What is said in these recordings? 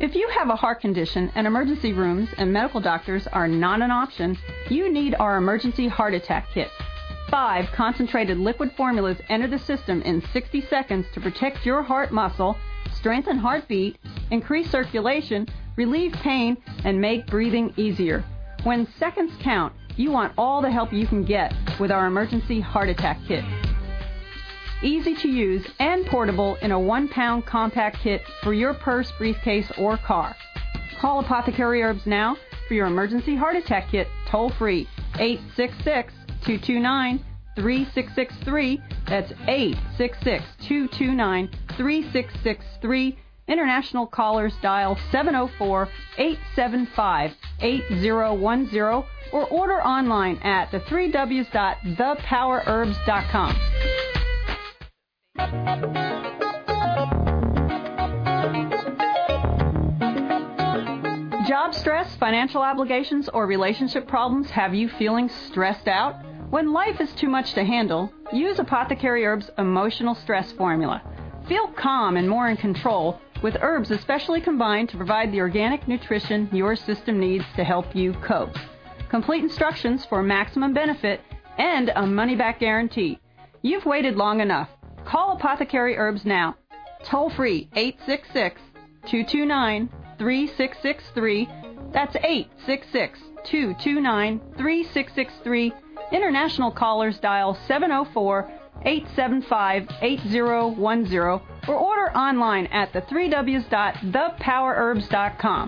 If you have a heart condition and emergency rooms and medical doctors are not an option, you need our Emergency Heart Attack Kit. 5 concentrated liquid formulas enter the system in 60 seconds to protect your heart muscle, strengthen heartbeat, increase circulation, relieve pain, and make breathing easier. When seconds count, you want all the help you can get with our Emergency Heart Attack Kit. Easy to use and portable in a 1-pound compact kit for your purse, briefcase, or car. Call Apothecary Herbs now for your Emergency Heart Attack Kit toll free 866-229-3663. That's 866-229-3663. International callers dial 704-875-8010 or order online at the3ws.thepowerherbs.com. Job stress, financial obligations, or relationship problems have you feeling stressed out? When life is too much to handle, use Apothecary Herbs Emotional Stress Formula. Feel calm and more in control with herbs especially combined to provide the organic nutrition your system needs to help you cope. Complete instructions for maximum benefit and a money-back guarantee. You've waited long enough. Call Apothecary Herbs now. Toll free 866-229-3663. That's 866-229-3663. International callers dial 704-875-8010 or order online at the3ws.thepowerherbs.com.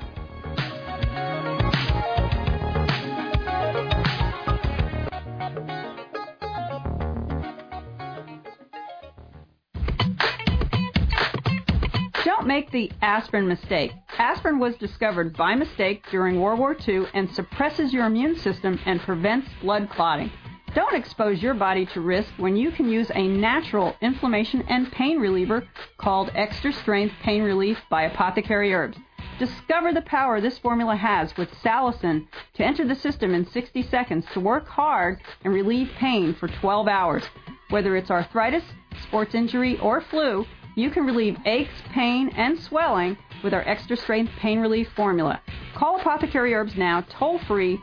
Don't make the aspirin mistake. Aspirin was discovered by mistake during World War II and suppresses your immune system and prevents blood clotting. Don't expose your body to risk when you can use a natural inflammation and pain reliever called Extra Strength Pain Relief by Apothecary Herbs. Discover the power this formula has with salicin to enter the system in 60 seconds to work hard and relieve pain for 12 hours. Whether it's arthritis, sports injury, or flu, you can relieve aches, pain, and swelling with our Extra Strength Pain Relief formula. Call Apothecary Herbs now, toll free,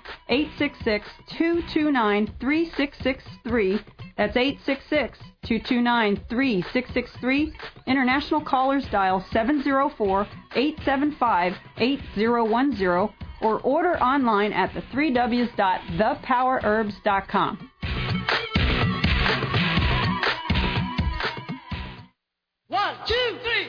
866-229-3663. That's 866-229-3663. International callers dial 704-875-8010 or order online at the3ws.thepowerherbs.com. 1, 2, 3.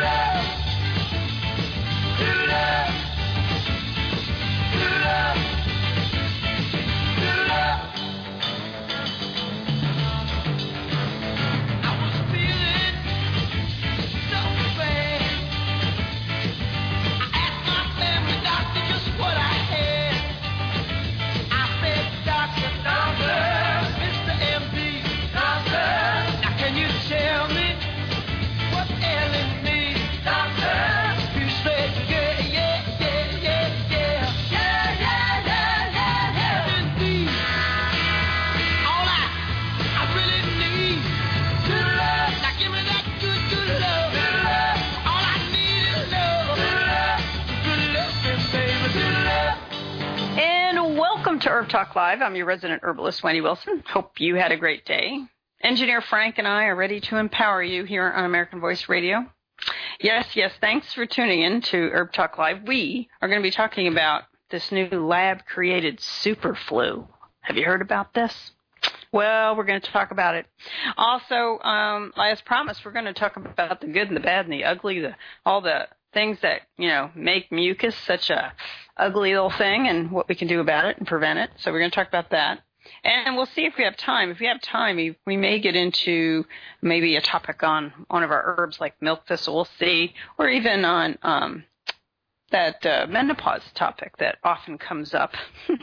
To Herb Talk Live. I'm your resident herbalist, Wendy Wilson. Hope you had a great day. Engineer Frank and I are ready to empower you here on American Voice Radio. Yes, thanks for tuning in to Herb Talk Live. We are going to be talking about this new lab-created super flu. Have you heard about this? Well, we're going to talk about it. Also, as promised, we're going to talk about the good and the bad and the ugly, all the things that, make mucus such a ugly little thing and what we can do about it and prevent it. So we're going to talk about that. And we'll see if we have time. If we have time, we may get into maybe a topic on one of our herbs like milk thistle. We'll see. Or even on that menopause topic that often comes up.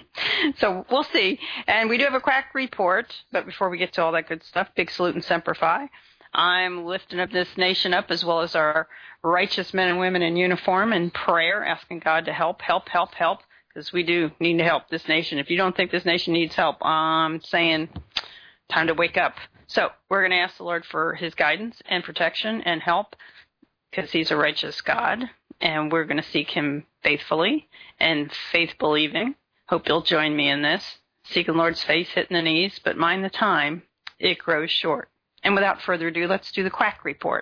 So we'll see. And we do have a quack report. But before we get to all that good stuff, big salute and semper fi. I'm lifting up this nation up as well as our righteous men and women in uniform in prayer, asking God to help, because we do need to help this nation. If you don't think this nation needs help, I'm saying time to wake up. So we're going to ask the Lord for his guidance and protection and help because he's a righteous God. and we're going to seek him faithfully and faith-believing. Hope you'll join me in this. Seeking Lord's face, hitting the knees, but mind the time, it grows short. And without further ado, let's do the quack report.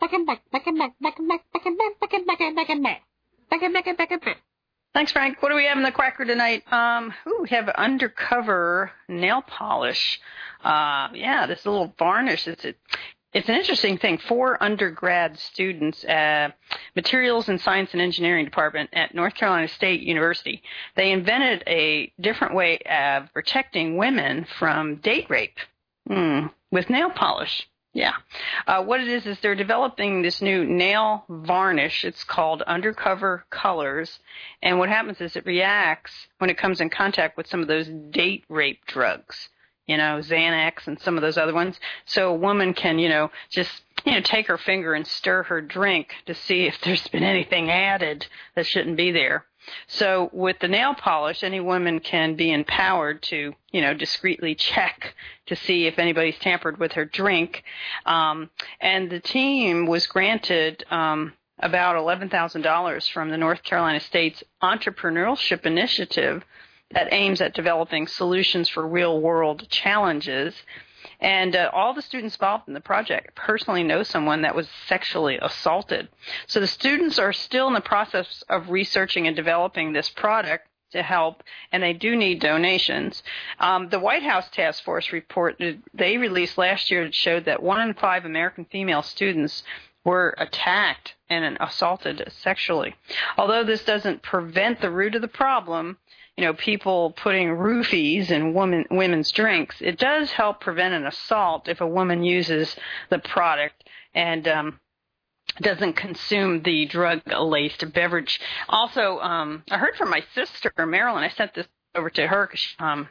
Thanks, Frank. What do we have in the quacker tonight? We have undercover nail polish. This little varnish. It's an interesting thing. 4 undergrad students, Materials and Science and Engineering Department at North Carolina State University, they invented a different way of protecting women from date rape with nail polish. Yeah. What it is they're developing this new nail varnish. It's called Undercover Colors. And what happens is it reacts when it comes in contact with some of those date rape drugs. Xanax and some of those other ones. So a woman can, just take her finger and stir her drink to see if there's been anything added that shouldn't be there. So with the nail polish, any woman can be empowered to, discreetly check to see if anybody's tampered with her drink. And the team was granted about $11,000 from the North Carolina State's Entrepreneurship Initiative that aims at developing solutions for real-world challenges. And all the students involved in the project personally know someone that was sexually assaulted. So the students are still in the process of researching and developing this product to help, and they do need donations. The White House Task Force report they released last year showed that 1 in 5 American female students were attacked and assaulted sexually. Although this doesn't prevent the root of the problem, people putting roofies in women's drinks, it does help prevent an assault if a woman uses the product and doesn't consume the drug-laced beverage. Also, I heard from my sister, Marilyn. I sent this over to her because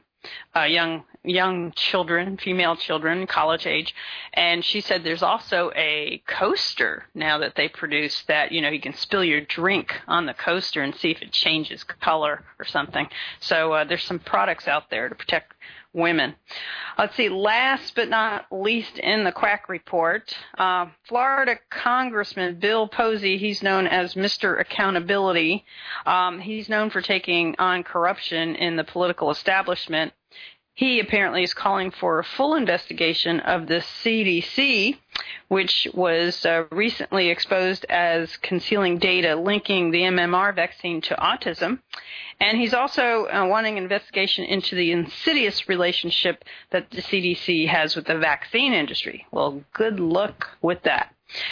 young children, female children, college age, and she said there's also a coaster now that they produce that, you can spill your drink on the coaster and see if it changes color or something. So there's some products out there to protect women. Let's see, last but not least in the quack report, Florida Congressman Bill Posey, he's known as Mr. Accountability. He's known for taking on corruption in the political establishment. He apparently is calling for a full investigation of the CDC, which was recently exposed as concealing data linking the MMR vaccine to autism. And he's also wanting an investigation into the insidious relationship that the CDC has with the vaccine industry. Well, good luck with that.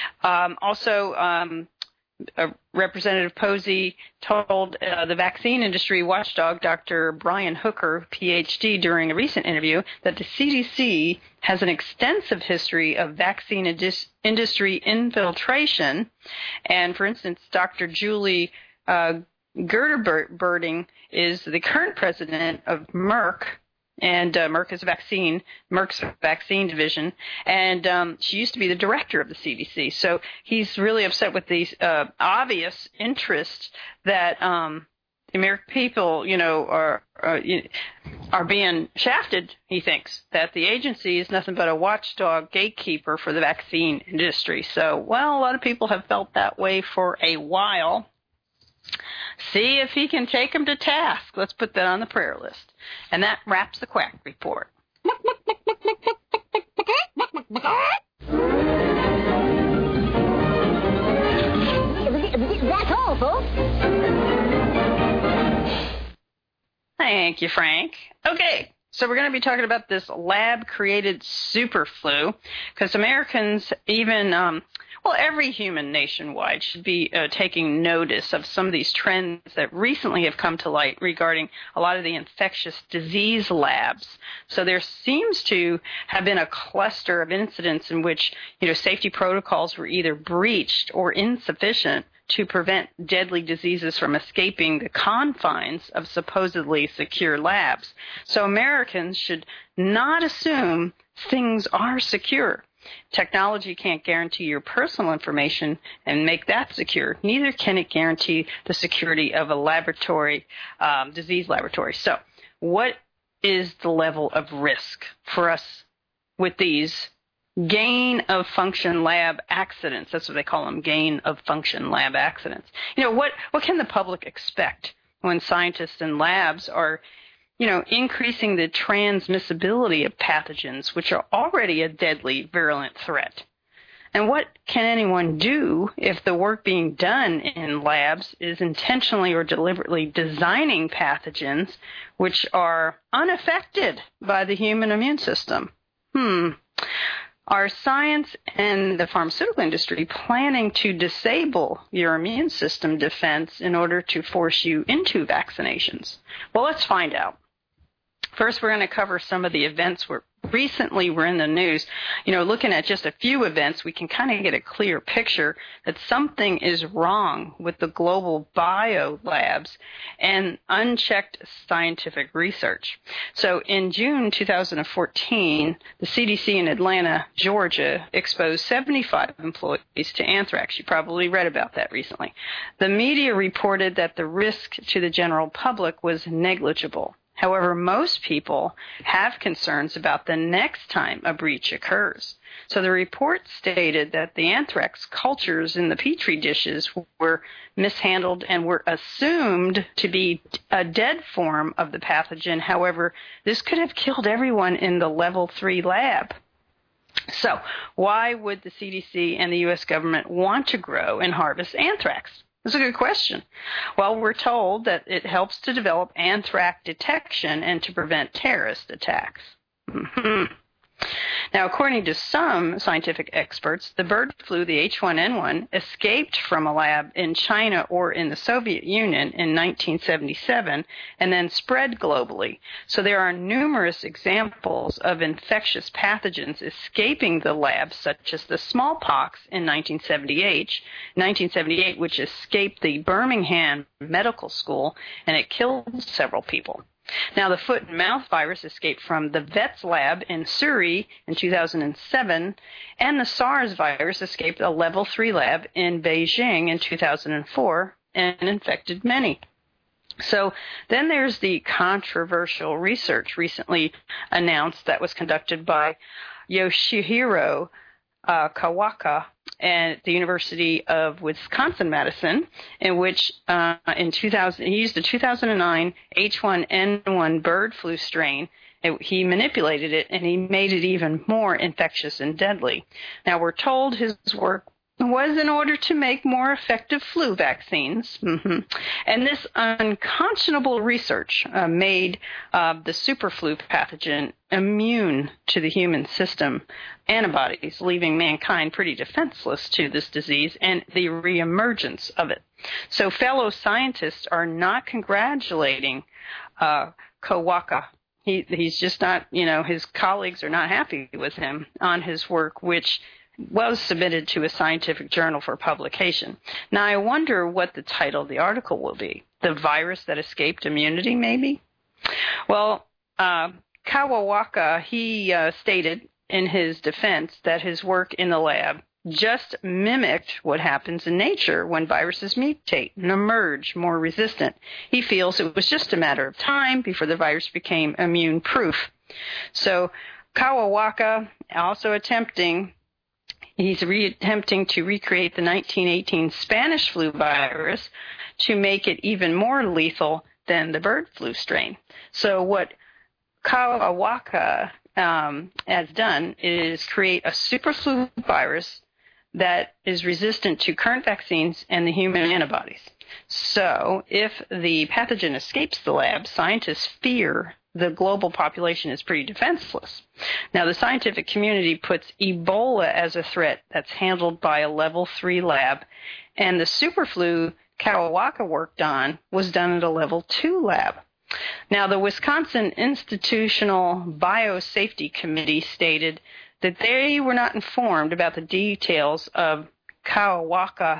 Representative Posey told the vaccine industry watchdog, Dr. Brian Hooker, Ph.D., during a recent interview that the CDC has an extensive history of vaccine industry infiltration. And, for instance, Dr. Julie Gerderberding is the current president of Merck, and Merck is Merck's vaccine division, and she used to be the director of the CDC. So he's really upset with these obvious interest that the American people, are being shafted. He thinks that the agency is nothing but a watchdog gatekeeper for the vaccine industry. So, a lot of people have felt that way for a while. See if he can take him to task. Let's put that on the prayer list. And that wraps the quack report. That's all, folks. Thank you, Frank. Okay, so we're going to be talking about this lab-created super flu, because Americans, even every human nationwide should be taking notice of some of these trends that recently have come to light regarding a lot of the infectious disease labs. So there seems to have been a cluster of incidents in which, safety protocols were either breached or insufficient to prevent deadly diseases from escaping the confines of supposedly secure labs. So Americans should not assume things are secure. Technology can't guarantee your personal information and make that secure. Neither can it guarantee the security of a laboratory, disease laboratory. So what is the level of risk for us with these gain-of-function lab accidents. That's what they call them, gain-of-function lab accidents. What can the public expect when scientists and labs are, increasing the transmissibility of pathogens, which are already a deadly, virulent threat? And what can anyone do if the work being done in labs is intentionally or deliberately designing pathogens which are unaffected by the human immune system? Are science and the pharmaceutical industry planning to disable your immune system defense in order to force you into vaccinations? Well, let's find out. First, we're going to cover some of the events recently were in the news. Looking at just a few events, we can kind of get a clear picture that something is wrong with the global bio labs and unchecked scientific research. So in June 2014, the CDC in Atlanta, Georgia, exposed 75 employees to anthrax. You probably read about that recently. The media reported that the risk to the general public was negligible. However, most people have concerns about the next time a breach occurs. So the report stated that the anthrax cultures in the Petri dishes were mishandled and were assumed to be a dead form of the pathogen. However, this could have killed everyone in the level 3 lab. So why would the CDC and the U.S. government want to grow and harvest anthrax? That's a good question. Well, we're told that it helps to develop anthrax detection and to prevent terrorist attacks. Now, according to some scientific experts, the bird flu, the H1N1, escaped from a lab in China or in the Soviet Union in 1977 and then spread globally. So there are numerous examples of infectious pathogens escaping the lab, such as the smallpox in 1978, which escaped the Birmingham Medical School, and it killed several people. Now, the foot and mouth virus escaped from the VETS lab in Surrey in 2007, and the SARS virus escaped a level 3 lab in Beijing in 2004 and infected many. So then there's the controversial research recently announced that was conducted by Yoshihiro Kawaka at the University of Wisconsin-Madison, in which he used a 2009 H1N1 bird flu strain. He manipulated it, and he made it even more infectious and deadly. Now, we're told his work was in order to make more effective flu vaccines. And this unconscionable research made the superflu pathogen immune to the human system antibodies, leaving mankind pretty defenseless to this disease and the reemergence of it. So fellow scientists are not congratulating Kawaka. He's just not, his colleagues are not happy with him on his work, which was submitted to a scientific journal for publication. Now, I wonder what the title of the article will be. The virus that escaped immunity, maybe? Well, Kawawaka, he stated in his defense that his work in the lab just mimicked what happens in nature when viruses mutate and emerge more resistant. He feels it was just a matter of time before the virus became immune-proof. So Kawawaka also He's attempting to recreate the 1918 Spanish flu virus to make it even more lethal than the bird flu strain. So what Kawawaka has done is create a super flu virus that is resistant to current vaccines and the human antibodies. So if the pathogen escapes the lab, scientists fear the global population is pretty defenseless. Now, the scientific community puts Ebola as a threat that's handled by a level 3 lab, and the superflu Kawawaka worked on was done at a level 2 lab. Now, the Wisconsin Institutional Biosafety Committee stated that they were not informed about the details of Kawawaka's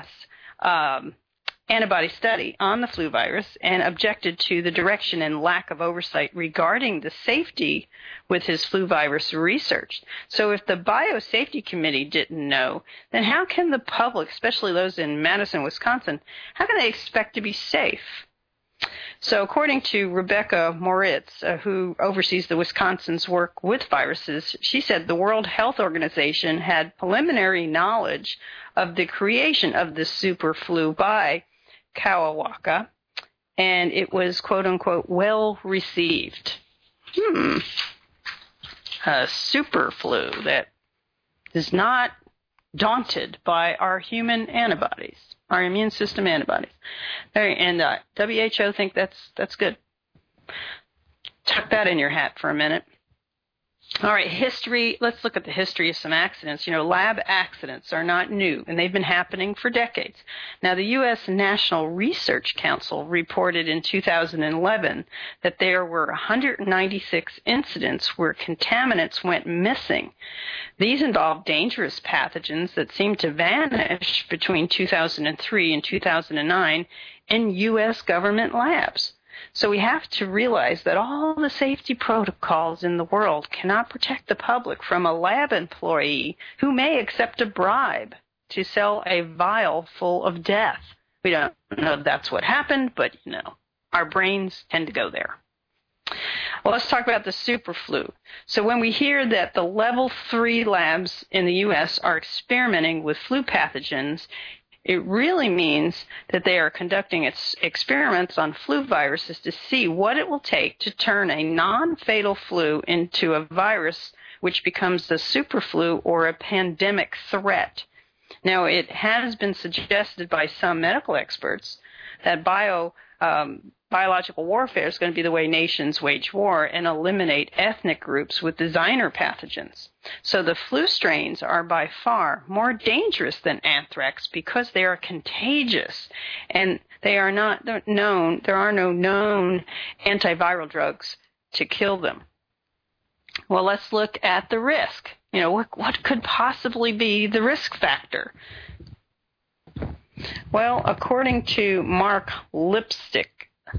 antibody study on the flu virus and objected to the direction and lack of oversight regarding the safety with his flu virus research. So if the Biosafety Committee didn't know, then how can the public, especially those in Madison, Wisconsin, how can they expect to be safe? So according to Rebecca Moritz, who oversees the Wisconsin's work with viruses, she said the World Health Organization had preliminary knowledge of the creation of the super flu by Kawawaka, and it was, quote-unquote, well received. A super flu that is not daunted by our human antibodies, our immune system antibodies. And WHO think that's good. Tuck that in your hat for a minute. All right, history. Let's look at the history of some accidents. Lab accidents are not new, and they've been happening for decades. Now, the U.S. National Research Council reported in 2011 that there were 196 incidents where contaminants went missing. These involved dangerous pathogens that seemed to vanish between 2003 and 2009 in U.S. government labs. So we have to realize that all the safety protocols in the world cannot protect the public from a lab employee who may accept a bribe to sell a vial full of death. We don't know if that's what happened, but, our brains tend to go there. Well, let's talk about the super flu. So when we hear that the level 3 labs in the U.S. are experimenting with flu pathogens, it really means that they are conducting experiments on flu viruses to see what it will take to turn a non-fatal flu into a virus which becomes the super flu or a pandemic threat. Now, it has been suggested by some medical experts that biological warfare is going to be the way nations wage war and eliminate ethnic groups with designer pathogens. So the flu strains are by far more dangerous than anthrax because they are contagious, and there are no known antiviral drugs to kill them. Well, let's look at the risk. What could possibly be the risk factor? Well, according to Mark Lipstick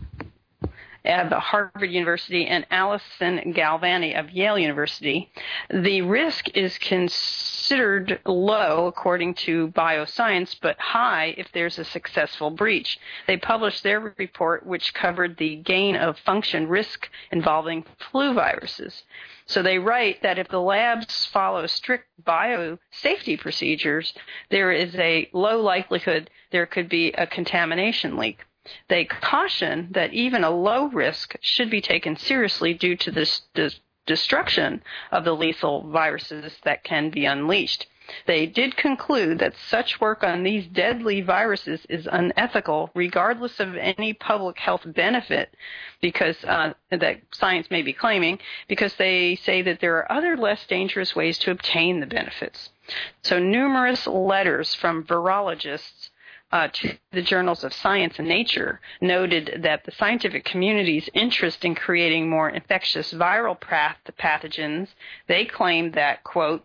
at the Harvard University and Alison Galvani of Yale University, the risk is considered low according to bioscience, but high if there's a successful breach. They published their report, which covered the gain of function risk involving flu viruses. So they write that if the labs follow strict biosafety procedures, there is a low likelihood there could be a contamination leak. They caution that even a low risk should be taken seriously due to the destruction of the lethal viruses that can be unleashed. They did conclude that such work on these deadly viruses is unethical, regardless of any public health benefit, because that science may be claiming, because they say that there are other less dangerous ways to obtain the benefits. So numerous letters from virologists to the journals of Science and Nature noted that the scientific community's interest in creating more infectious viral pathogens, they claimed that, quote,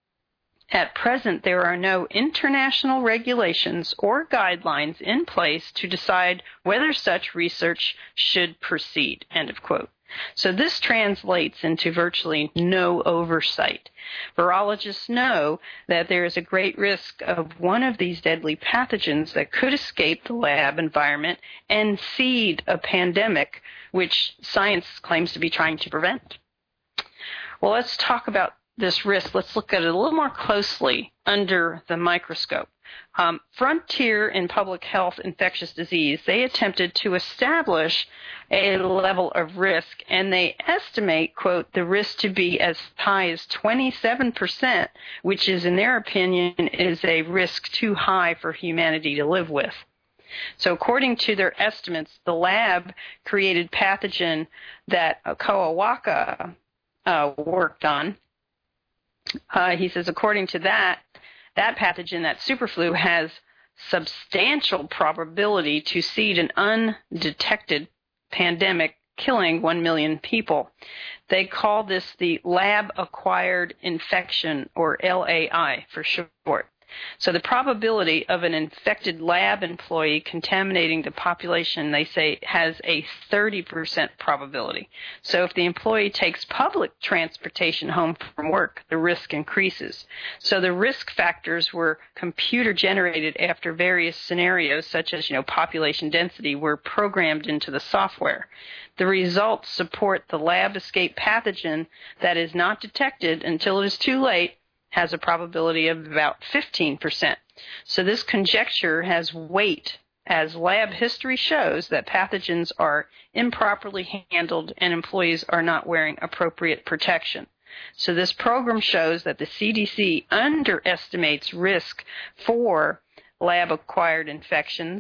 at present, there are no international regulations or guidelines in place to decide whether such research should proceed, end of quote. So this translates into virtually no oversight. Virologists know that there is a great risk of one of these deadly pathogens that could escape the lab environment and seed a pandemic, which science claims to be trying to prevent. Well, let's talk about this risk. Let's look at it a little more closely under the microscope. Frontier in Public Health Infectious Disease, they attempted to establish a level of risk, and they estimate, quote, the risk to be as high as 27%, which is, in their opinion, is a risk too high for humanity to live with. So according to their estimates, the lab-created pathogen that Kawawaka worked on, he says, according to that pathogen, that superflu, has substantial probability to seed an undetected pandemic, killing 1 million people. They call this the lab-acquired infection, or LAI for short. So the probability of an infected lab employee contaminating the population, they say, has a 30% probability. So if the employee takes public transportation home from work, the risk increases. So the risk factors were computer generated after various scenarios, such as, population density, were programmed into the software. The results support the lab escape pathogen that is not detected until it is too late has a probability of about 15%. So this conjecture has weight as lab history shows that pathogens are improperly handled and employees are not wearing appropriate protection. So this program shows that the CDC underestimates risk for lab-acquired infections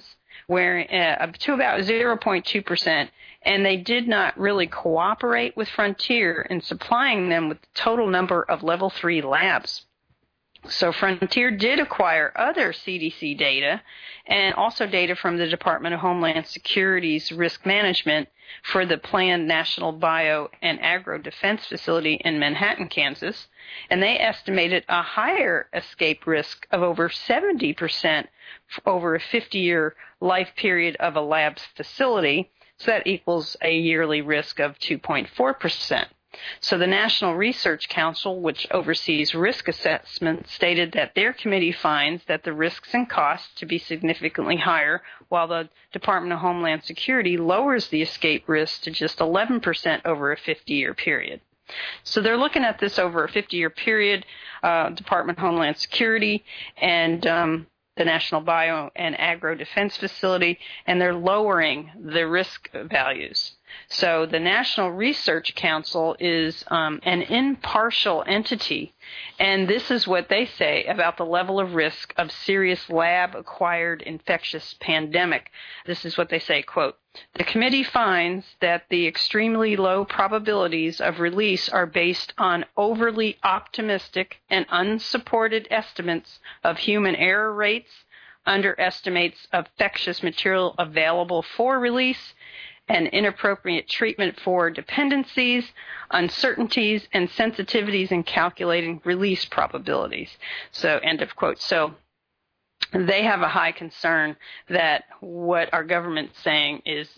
to about 0.2%, and they did not really cooperate with Frontier in supplying them with the total number of Level 3 labs. So Frontier did acquire other CDC data and also data from the Department of Homeland Security's risk management for the planned National Bio and Agro Defense Facility in Manhattan, Kansas, and they estimated a higher escape risk of over 70% over a 50-year life period of a lab's facility. So that equals a yearly risk of 2.4%. So the National Research Council, which oversees risk assessment, stated that their committee finds that the risks and costs to be significantly higher, while the Department of Homeland Security lowers the escape risk to just 11% over a 50-year period. So they're looking at this over a 50-year period, Department of Homeland Security and the National Bio and Agro Defense Facility, and they're lowering the risk values. So the National Research Council is an impartial entity, and this is what they say about the level of risk of serious lab-acquired infectious pandemic. This is what they say, quote, "The committee finds that the extremely low probabilities of release are based on overly optimistic and unsupported estimates of human error rates, underestimates of infectious material available for release, and inappropriate treatment for dependencies, uncertainties, and sensitivities in calculating release probabilities." So, end of quote. So they have a high concern that what our government's saying is,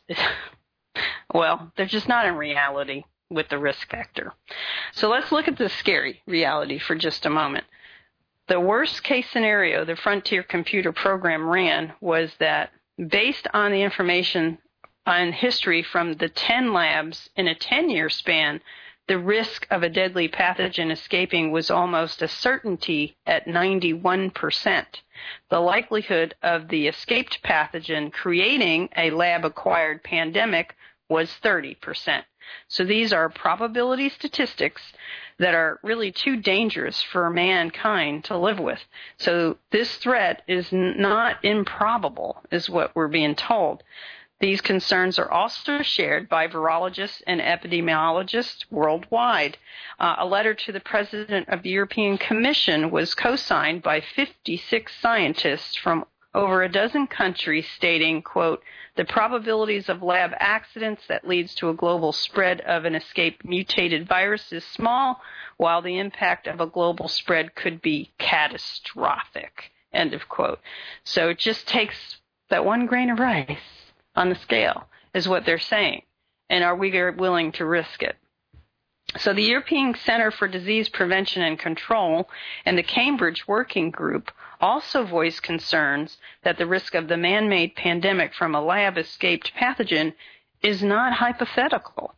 well, they're just not in reality with the risk factor. So let's look at the scary reality for just a moment. The worst case scenario the Frontier computer program ran was that based on the information on history from the 10 labs in a 10-year span, the risk of a deadly pathogen escaping was almost a certainty at 91%. The likelihood of the escaped pathogen creating a lab-acquired pandemic was 30%. So these are probability statistics that are really too dangerous for mankind to live with. So this threat is not improbable, is what we're being told. These concerns are also shared by virologists and epidemiologists worldwide. A letter to the President of the European Commission was co-signed by 56 scientists from over a dozen countries stating, quote, "The probabilities of lab accidents that leads to a global spread of an escaped mutated virus is small, while the impact of a global spread could be catastrophic," end of quote. So it just takes that one grain of rice on the scale, is what they're saying. And are we willing to risk it? So the European Center for Disease Prevention and Control and the Cambridge Working Group also voiced concerns that the risk of the man-made pandemic from a lab-escaped pathogen is not hypothetical.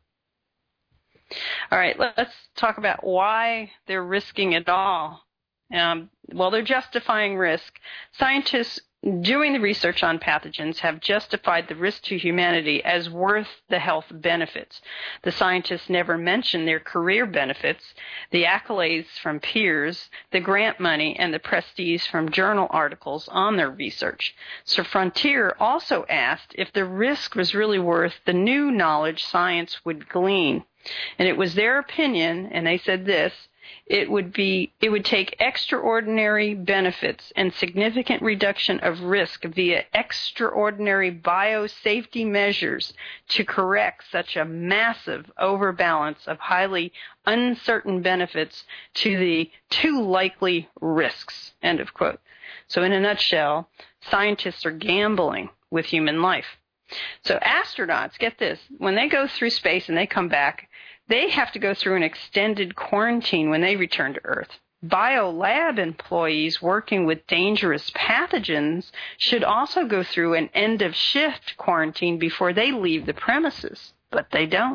All right, let's talk about why they're risking it all. Well, they're justifying risk. Scientists doing the research on pathogens have justified the risk to humanity as worth the health benefits. The scientists never mention their career benefits, the accolades from peers, the grant money, and the prestige from journal articles on their research. So Frontier also asked if the risk was really worth the new knowledge science would glean. And it was their opinion, and they said this, it would take extraordinary benefits and significant reduction of risk via extraordinary biosafety measures to correct such a massive overbalance of highly uncertain benefits to the too likely risks. End of quote. So in a nutshell, scientists are gambling with human life. So astronauts, get this, when they go through space and they come back, they have to go through an extended quarantine when they return to Earth. Biolab employees working with dangerous pathogens should also go through an end-of-shift quarantine before they leave the premises, but they don't.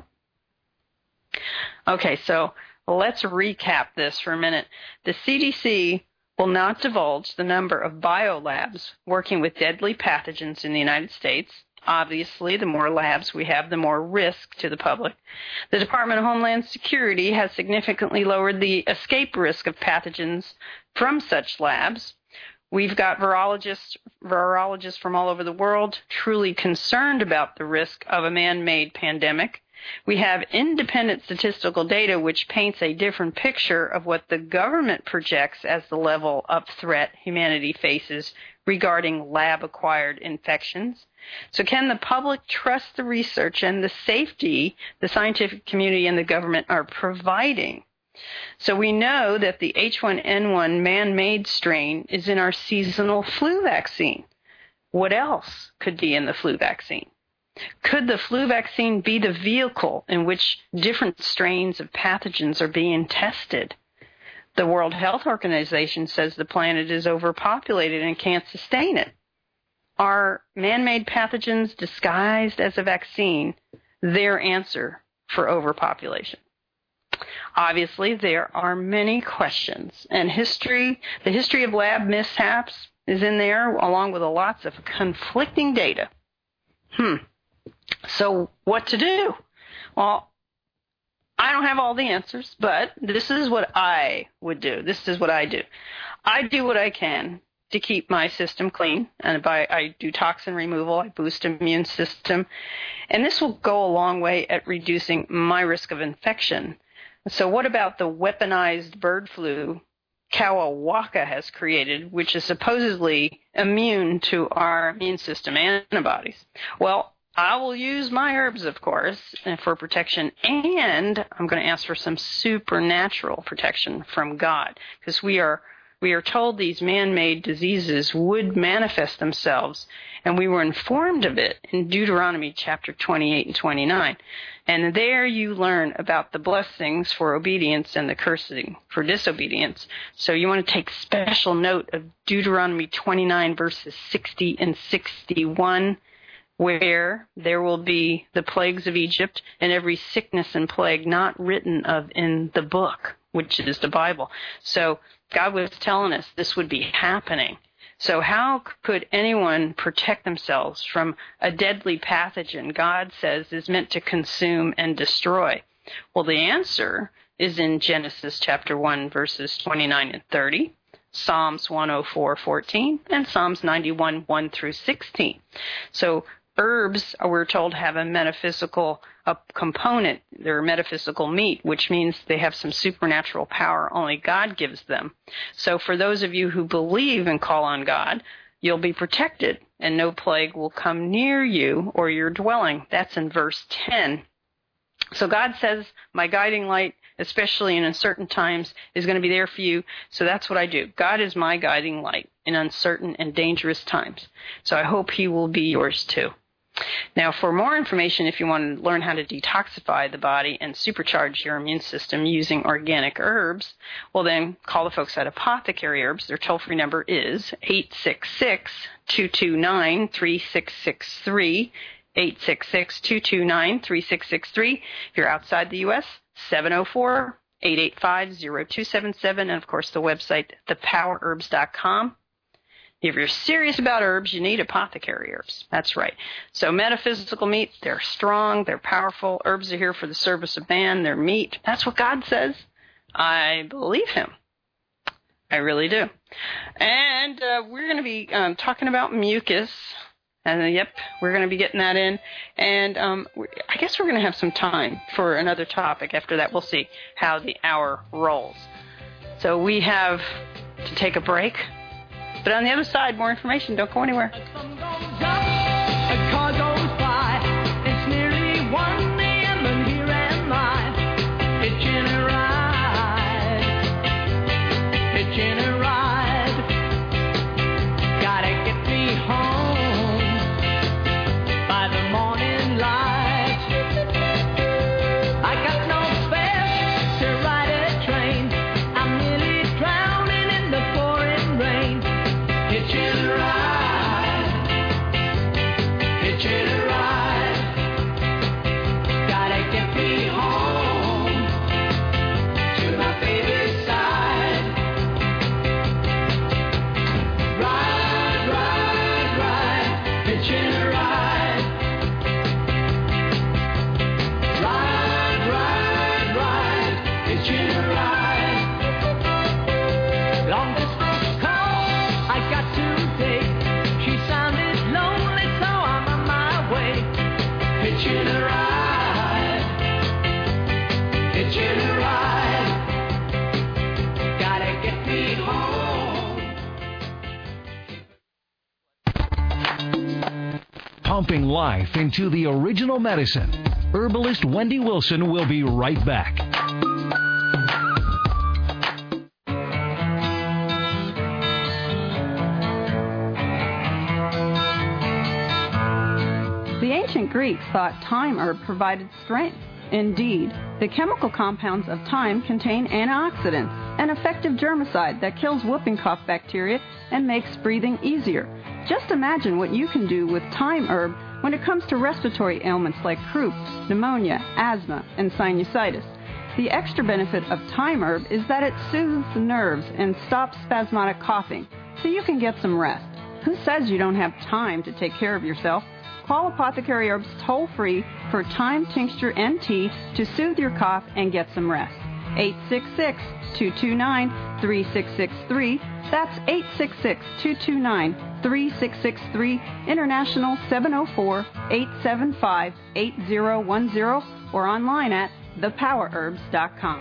Okay, so let's recap this for a minute. The CDC will not divulge the number of biolabs working with deadly pathogens in the United States. Obviously, the more labs we have, the more risk to the public. The Department of Homeland Security has significantly lowered the escape risk of pathogens from such labs. We've got virologists from all over the world truly concerned about the risk of a man-made pandemic. We have independent statistical data which paints a different picture of what the government projects as the level of threat humanity faces regarding lab-acquired infections. So can the public trust the research and the safety the scientific community and the government are providing? So we know that the H1N1 man-made strain is in our seasonal flu vaccine. What else could be in the flu vaccine? Could the flu vaccine be the vehicle in which different strains of pathogens are being tested? The World Health Organization says the planet is overpopulated and can't sustain it. Are man-made pathogens disguised as a vaccine their answer for overpopulation? Obviously, there are many questions, and the history of lab mishaps is in there, along with lots of conflicting data. So what to do? Well, I don't have all the answers, but this is what I would do. This is what I do. I do what I can to keep my system clean, and I do toxin removal, I boost immune system, and this will go a long way at reducing my risk of infection. So what about the weaponized bird flu Kawawaka has created, which is supposedly immune to our immune system antibodies? Well, I will use my herbs, of course, for protection, and I'm going to ask for some supernatural protection from God, because we are told these man-made diseases would manifest themselves, and we were informed of it in Deuteronomy chapter 28 and 29. And there you learn about the blessings for obedience and the cursing for disobedience. So you want to take special note of Deuteronomy 29 verses 60 and 61, where there will be the plagues of Egypt and every sickness and plague not written of in the book, which is the Bible. So God was telling us this would be happening. So how could anyone protect themselves from a deadly pathogen God says is meant to consume and destroy? Well, the answer is in Genesis chapter 1, verses 29 and 30, Psalms 104:14, and Psalms 91, 1 through 16. So herbs, we're told, have a metaphysical component. They're metaphysical meat, which means they have some supernatural power only God gives them. So for those of you who believe and call on God, you'll be protected, and no plague will come near you or your dwelling. That's in verse 10. So God says, my guiding light, especially in uncertain times, is going to be there for you. So that's what I do. God is my guiding light in uncertain and dangerous times. So I hope he will be yours too. Now, for more information, if you want to learn how to detoxify the body and supercharge your immune system using organic herbs, well, then call the folks at Apothecary Herbs. Their toll-free number is 866-229-3663, 866-229-3663. If you're outside the U.S., 704-885-0277, and, of course, the website, thepowerherbs.com. If you're serious about herbs, you need Apothecary Herbs. That's right. So metaphysical meat, they're strong, they're powerful. Herbs are here for the service of man. They're meat. That's what God says. I believe him. I really do. And we're going to be talking about mucus. And, yep, we're going to be getting that in. And I guess we're going to have some time for another topic. After that, we'll see how the hour rolls. So we have to take a break. But on the other side, more information. Don't go anywhere. A car goes by. It's nearly 1 a.m. and here am I, hitching a ride, pumping life into the original medicine. Herbalist Wendy Wilson will be right back. The ancient Greeks thought thyme herb provided strength. Indeed, the chemical compounds of thyme contain antioxidants, an effective germicide that kills whooping cough bacteria and makes breathing easier. Just imagine what you can do with thyme herb when it comes to respiratory ailments like croup, pneumonia, asthma, and sinusitis. The extra benefit of thyme herb is that it soothes the nerves and stops spasmodic coughing, so you can get some rest. Who says you don't have time to take care of yourself? Call Apothecary Herbs toll-free for thyme tincture and tea to soothe your cough and get some rest. 866-229-3663. That's 866-229-3663. International 704-875-8010 or online at thepowerherbs.com.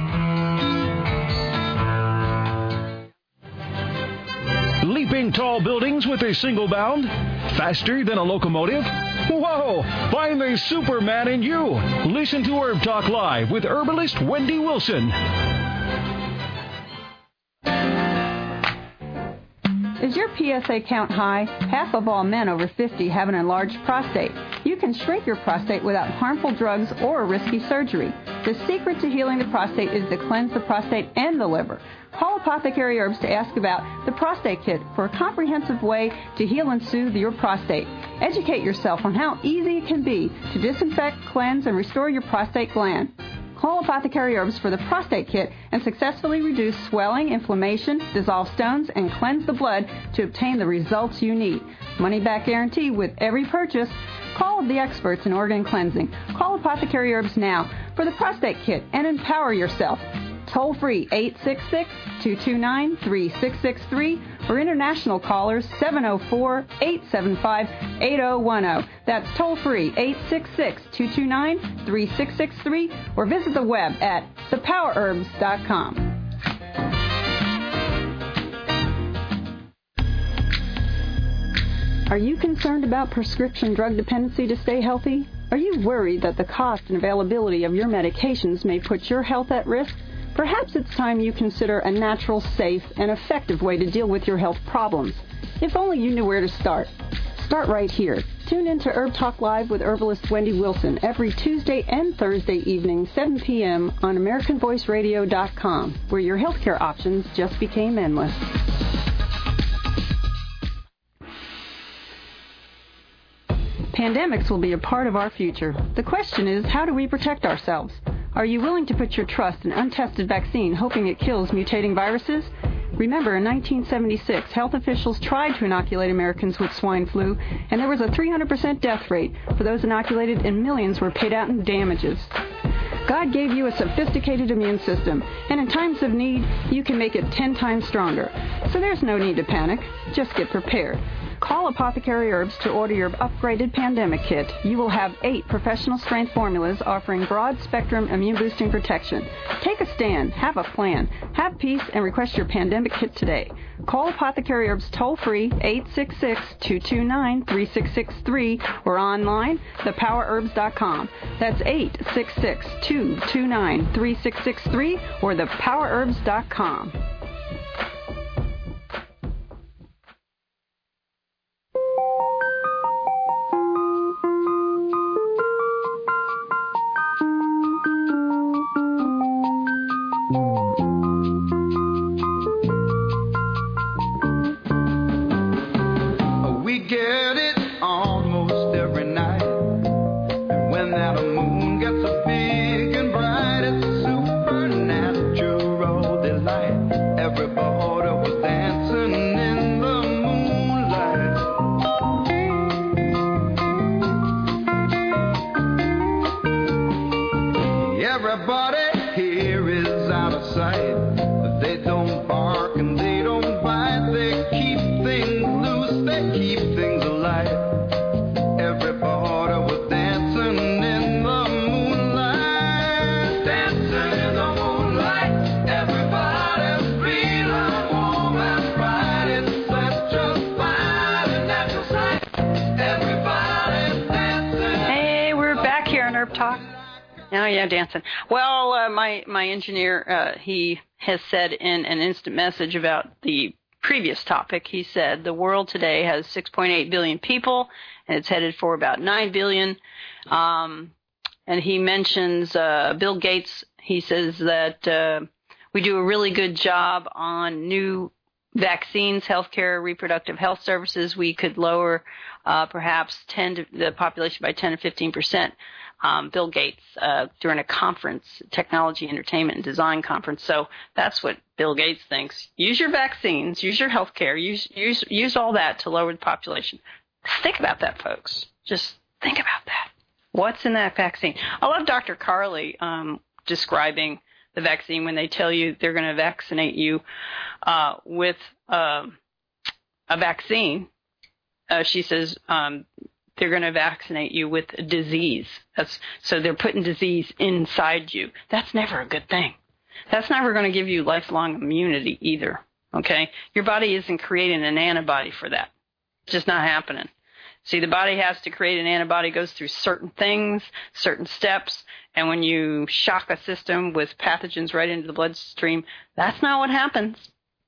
Leaping tall buildings with a single bound? Faster than a locomotive? Whoa! Find the Superman in you! Listen to Herb Talk Live with herbalist Wendy Wilson. Is your PSA count high? Half of all men over 50 have an enlarged prostate. You can shrink your prostate without harmful drugs or risky surgery. The secret to healing the prostate is to cleanse the prostate and the liver. Call Apothecary Herbs to ask about the Prostate Kit for a comprehensive way to heal and soothe your prostate. Educate yourself on how easy it can be to disinfect, cleanse, and restore your prostate gland. Call Apothecary Herbs for the Prostate Kit and successfully reduce swelling, inflammation, dissolve stones, and cleanse the blood to obtain the results you need. Money-back guarantee with every purchase. Call the experts in organ cleansing. Call Apothecary Herbs now for the Prostate Kit and empower yourself. Toll-free 866-229-3663 or international callers 704-875-8010. That's toll-free 866-229-3663 or visit the web at thepowerherbs.com. Are you concerned about prescription drug dependency to stay healthy? Are you worried that the cost and availability of your medications may put your health at risk? Perhaps it's time you consider a natural, safe, and effective way to deal with your health problems. If only you knew where to start. Start right here. Tune in to Herb Talk Live with herbalist Wendy Wilson every Tuesday and Thursday evening, 7 p.m. on AmericanVoiceRadio.com, where your healthcare options just became endless. Pandemics will be a part of our future. The question is, how do we protect ourselves? Are you willing to put your trust in untested vaccine, hoping it kills mutating viruses? Remember, in 1976, health officials tried to inoculate Americans with swine flu, and there was a 300% death rate for those inoculated, and millions were paid out in damages. God gave you a sophisticated immune system, and in times of need, you can make it 10 times stronger. So there's no need to panic. Just get prepared. Call Apothecary Herbs to order your upgraded pandemic kit. You will have 8 professional-strength formulas offering broad-spectrum immune-boosting protection. Take a stand. Have a plan. Have peace and request your pandemic kit today. Call Apothecary Herbs toll-free 866-229-3663 or online, thepowerherbs.com. That's 866-229-3663 or thepowerherbs.com. Light. Talk? Oh, yeah, dancing. Well, my engineer, he has said in an instant message about the previous topic, he said the world today has 6.8 billion people, and it's headed for about 9 billion. And he mentions Bill Gates. He says that we do a really good job on new vaccines, healthcare, reproductive health services. We could lower perhaps the population by 10 to 15%. Bill Gates during a conference, technology, entertainment, and design conference. So that's what Bill Gates thinks. Use your vaccines, use your healthcare, use all that to lower the population. Think about that, folks. Just think about that. What's in that vaccine? I love Dr. Carly describing the vaccine when they tell you they're going to vaccinate you with a vaccine. She says they're going to vaccinate you with disease. So they're putting disease inside you. That's never a good thing. That's never going to give you lifelong immunity either, okay? Your body isn't creating an antibody for that. It's just not happening. See, the body has to create an antibody, goes through certain things, certain steps, and when you shock a system with pathogens right into the bloodstream, that's not what happens.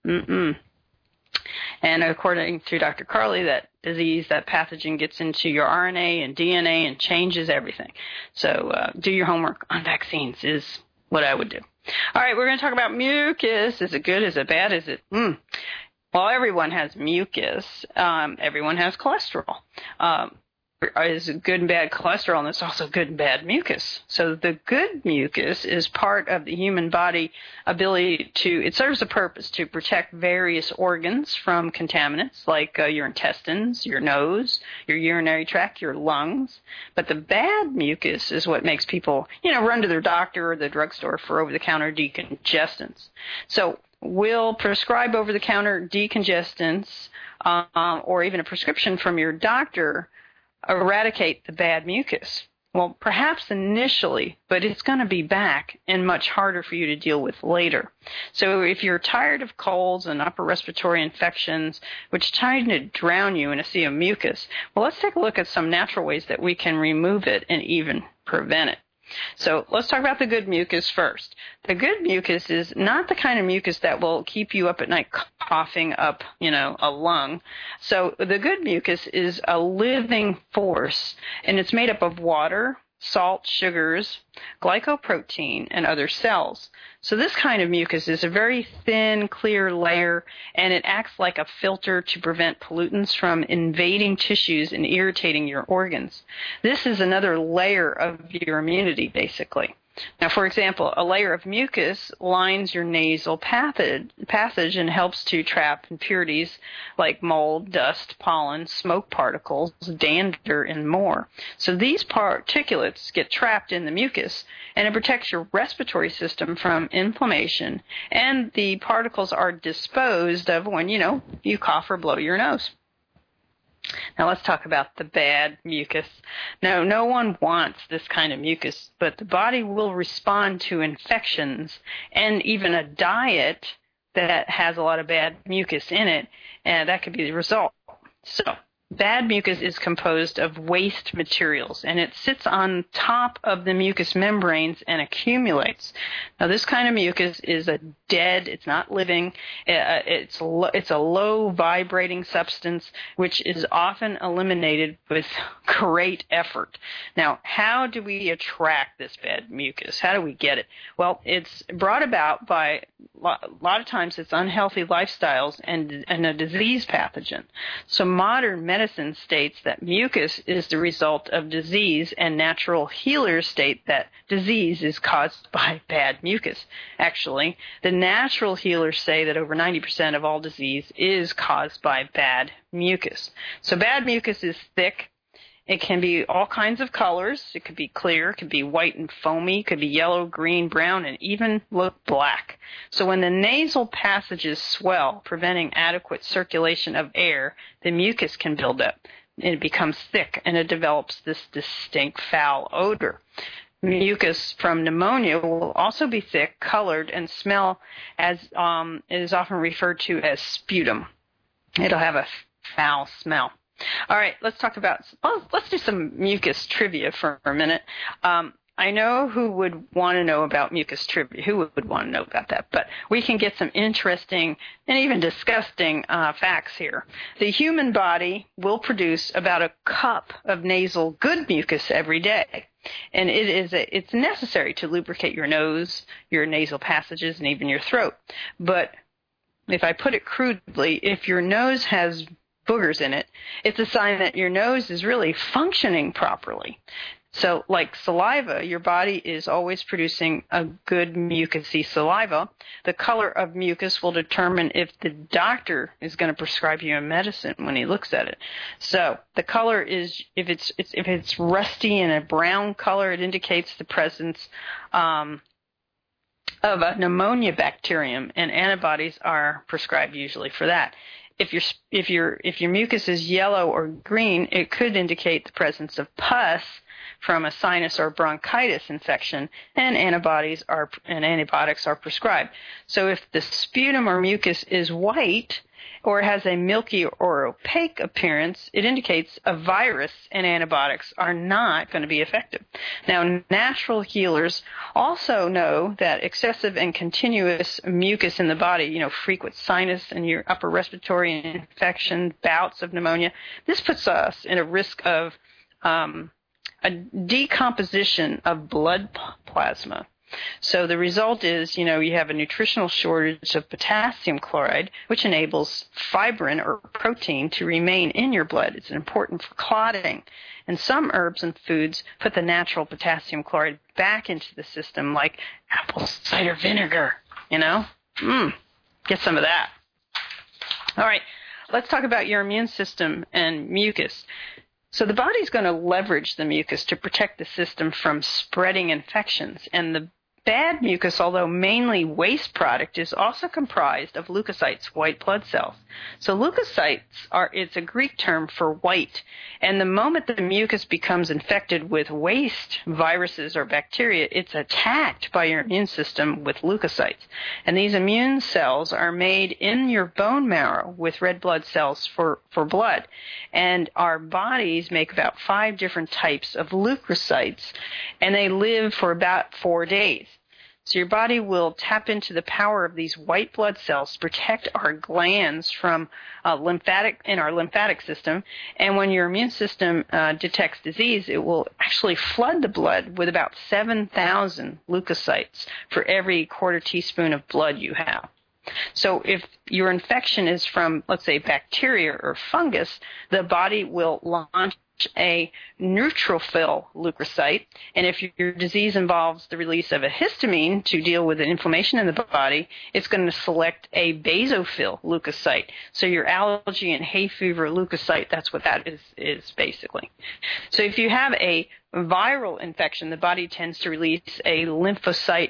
And according to Dr. Carly, that disease, that pathogen gets into your RNA and DNA and changes everything. So do your homework on vaccines is what I would do. All right, we're going to talk about mucus. Is it good? Is it bad? Is it... Well, everyone has mucus. Everyone has cholesterol. There's good and bad cholesterol, and there's also good and bad mucus. So the good mucus is part of the human body ability it serves a purpose to protect various organs from contaminants like your intestines, your nose, your urinary tract, your lungs. But the bad mucus is what makes people, run to their doctor or the drugstore for over-the-counter decongestants. So we'll prescribe over-the-counter decongestants or even a prescription from your doctor eradicate the bad mucus. Well, perhaps initially, but it's going to be back and much harder for you to deal with later. So if you're tired of colds and upper respiratory infections, which tend to drown you in a sea of mucus, well, let's take a look at some natural ways that we can remove it and even prevent it. So let's talk about the good mucus first. The good mucus is not the kind of mucus that will keep you up at night coughing up, a lung. So the good mucus is a living force, and it's made up of water, salt, sugars, glycoprotein, and other cells. So this kind of mucus is a very thin, clear layer, and it acts like a filter to prevent pollutants from invading tissues and irritating your organs. This is another layer of your immunity, basically. Now, for example, a layer of mucus lines your nasal passage and helps to trap impurities like mold, dust, pollen, smoke particles, dander, and more. So these particulates get trapped in the mucus, and it protects your respiratory system from inflammation, and the particles are disposed of when, you cough or blow your nose. Now let's talk about the bad mucus. No one wants this kind of mucus, but the body will respond to infections and even a diet that has a lot of bad mucus in it, and that could be the result. So bad mucus is composed of waste materials, and it sits on top of the mucous membranes and accumulates. Now, this kind of mucus is it's not living. It's a low vibrating substance, which is often eliminated with great effort. Now, how do we attract this bad mucus? How do we get it? Well, it's brought about by a lot of times it's unhealthy lifestyles and a disease pathogen. So modern medicine states that mucus is the result of disease, and natural healers state that disease is caused by bad mucus. Actually, the natural healers say that over 90% of all disease is caused by bad mucus. So bad mucus is thick. It can be all kinds of colors. It could be clear, it could be white and foamy, it could be yellow, green, brown, and even look black. So when the nasal passages swell, preventing adequate circulation of air, the mucus can build up. It becomes thick, and it develops this distinct foul odor. Mucus from pneumonia will also be thick, colored, and smell as it is often referred to as sputum. It'll have a foul smell. All right, let's do some mucus trivia for a minute. I know who would want to know about mucus trivia. Who would want to know about that? But we can get some interesting and even disgusting facts here. The human body will produce about a cup of nasal good mucus every day. And it's necessary to lubricate your nose, your nasal passages, and even your throat. But if I put it crudely, if your nose has boogers in it, it's a sign that your nose is really functioning properly. So like saliva, your body is always producing a good mucousy saliva. The color of mucus will determine if the doctor is going to prescribe you a medicine when he looks at it. So the color is, if it's rusty and a brown color, it indicates the presence of a pneumonia bacterium, and antibodies are prescribed usually for that. If your mucus is yellow or green, it could indicate the presence of pus from a sinus or bronchitis infection, and antibiotics are prescribed. So if the sputum or mucus is white or has a milky or opaque appearance, it indicates a virus, and antibiotics are not going to be effective. Now, natural healers also know that excessive and continuous mucus in the body, frequent sinus and your upper respiratory infection, bouts of pneumonia, this puts us in a risk of a decomposition of blood plasma. So the result is, you have a nutritional shortage of potassium chloride, which enables fibrin or protein to remain in your blood. It's important for clotting. And some herbs and foods put the natural potassium chloride back into the system, like apple cider vinegar, Get some of that. All right, let's talk about your immune system and mucus. So the body's going to leverage the mucus to protect the system from spreading infections. And the bad mucus, although mainly waste product, is also comprised of leukocytes, white blood cells. So leukocytes it's a Greek term for white. And the moment the mucus becomes infected with waste, viruses or bacteria, it's attacked by your immune system with leukocytes. And these immune cells are made in your bone marrow with red blood cells for blood. And our bodies make about 5 different types of leukocytes, and they live for about 4 days. So your body will tap into the power of these white blood cells to protect our glands from our lymphatic system. And when your immune system detects disease, it will actually flood the blood with about 7,000 leukocytes for every quarter teaspoon of blood you have. So if your infection is from, let's say, bacteria or fungus, the body will launch a neutrophil leukocyte, and if your disease involves the release of a histamine to deal with the inflammation in the body, it's going to select a basophil leukocyte. So your allergy and hay fever leukocyte, that's what that is basically. So if you have a viral infection, the body tends to release a lymphocyte,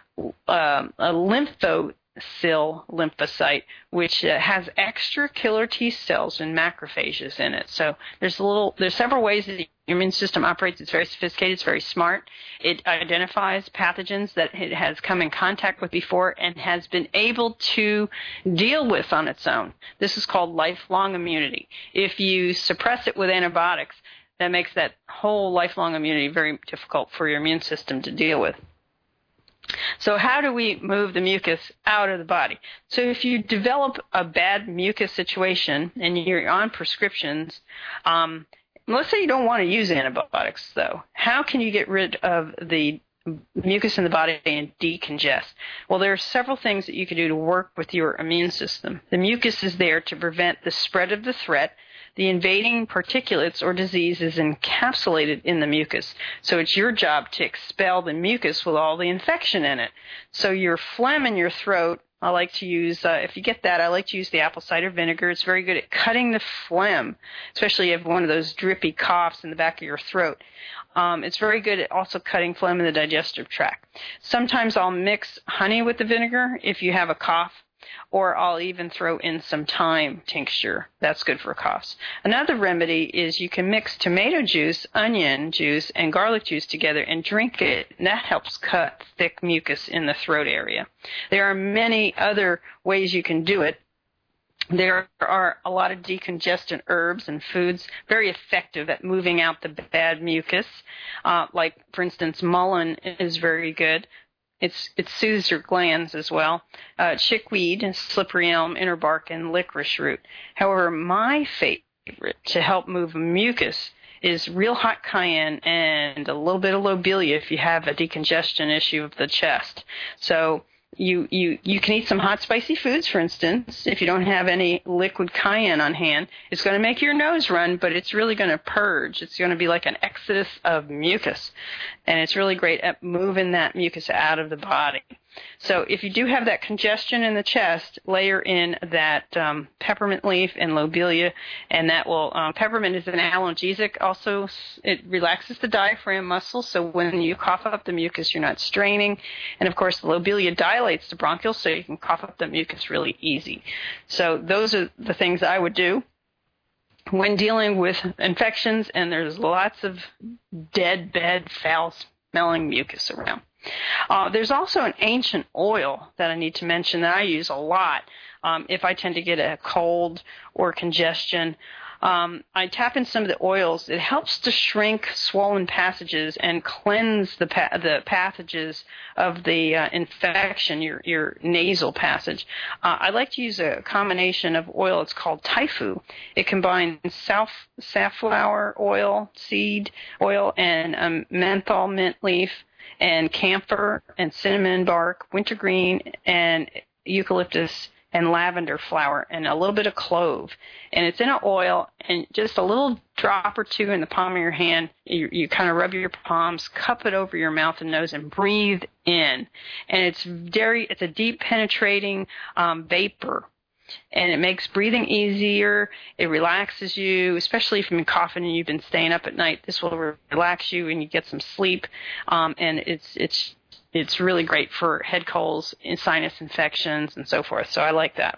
lymphocyte, which has extra killer T cells and macrophages in it. So there's several ways that your immune system operates. It's very sophisticated. It's very smart. It identifies pathogens that it has come in contact with before and has been able to deal with on its own. This is called lifelong immunity. If you suppress it with antibiotics, that makes that whole lifelong immunity very difficult for your immune system to deal with. So how do we move the mucus out of the body? So if you develop a bad mucus situation and you're on prescriptions, let's say you don't want to use antibiotics, though. How can you get rid of the mucus in the body and decongest? Well, there are several things that you can do to work with your immune system. The mucus is there to prevent the spread of the threat. The invading particulates or disease is encapsulated in the mucus. So it's your job to expel the mucus with all the infection in it. So your phlegm in your throat, I like to use, if you get that, I like to use the apple cider vinegar. It's very good at cutting the phlegm, especially if you have one of those drippy coughs in the back of your throat. It's very good at also cutting phlegm in the digestive tract. Sometimes I'll mix honey with the vinegar if you have a cough, or I'll even throw in some thyme tincture. That's good for coughs. Another remedy is you can mix tomato juice, onion juice, and garlic juice together and drink it, and that helps cut thick mucus in the throat area. There are many other ways you can do it. There are a lot of decongestant herbs and foods very effective at moving out the bad mucus. Like, for instance, mullein is very good. It soothes your glands as well. Chickweed, slippery elm, inner bark, and licorice root. However, my favorite to help move mucus is real hot cayenne and a little bit of lobelia if you have a decongestion issue of the chest. So you can eat some hot, spicy foods, for instance. If you don't have any liquid cayenne on hand, it's going to make your nose run, but it's really going to purge. It's going to be like an exodus of mucus, and it's really great at moving that mucus out of the body. So if you do have that congestion in the chest, layer in that peppermint leaf and lobelia, and that will peppermint is an analgesic. Also, it relaxes the diaphragm muscle, so when you cough up the mucus, you're not straining. And, of course, the lobelia dilates the bronchioles, so you can cough up the mucus really easy. So those are the things I would do when dealing with infections, and there's lots of dead, bad, foul-smelling mucus around. There's also an ancient oil that I need to mention that I use a lot if I tend to get a cold or congestion. I tap in some of the oils. It helps to shrink swollen passages and cleanse the passages of the infection, your nasal passage. I like to use a combination of oil. It's called Taifu. It combines safflower oil, seed oil, and menthol mint leaf, and camphor and cinnamon bark, wintergreen and eucalyptus and lavender flower, and a little bit of clove. And it's in an oil, and just a little drop or two in the palm of your hand. You kind of rub your palms, cup it over your mouth and nose, and breathe in. And it's a deep penetrating vapor. And it makes breathing easier. It relaxes you, especially if you've been coughing and you've been staying up at night. This will relax you and you get some sleep. And it's really great for head colds and sinus infections and so forth. So I like that.